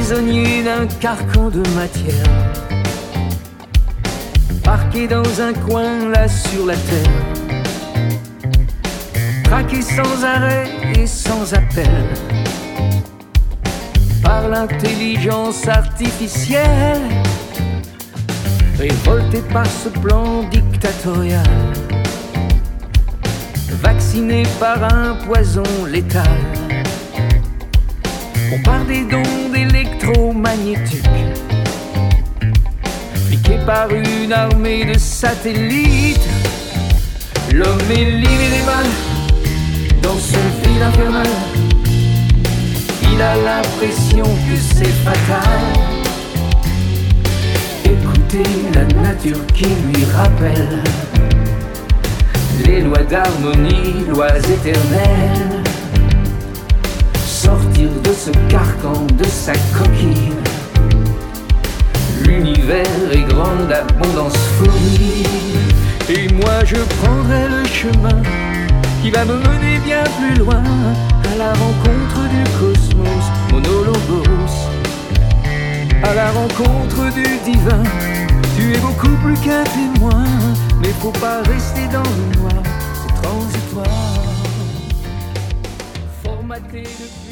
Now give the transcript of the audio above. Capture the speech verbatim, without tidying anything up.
prisonnier d'un carcan de matière, parqué dans un coin là sur la terre, traqué sans arrêt et sans appel par l'intelligence artificielle, révolté par ce plan dictatorial, vacciné par un poison létal. Bombardé d'ondes électromagnétiques, fliqué par une armée de satellites, l'homme est livré des balles dans son fil infernal. Il a l'impression que c'est fatal. Écoutez la nature qui lui rappelle les lois d'harmonie, lois éternelles. Sortir de ce carcan, de sa coquille. L'univers est grand d'abondance fournie. Et moi je prendrai le chemin qui va me mener bien plus loin, à la rencontre du cosmos, monologos, à la rencontre du divin. Tu es beaucoup plus qu'un témoin, mais faut pas rester dans le noir, c'est transitoire. Formaté depuis